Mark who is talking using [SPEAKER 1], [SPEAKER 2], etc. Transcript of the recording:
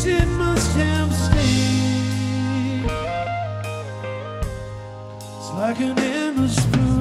[SPEAKER 1] guess it must have stayed. It's like an endless blue.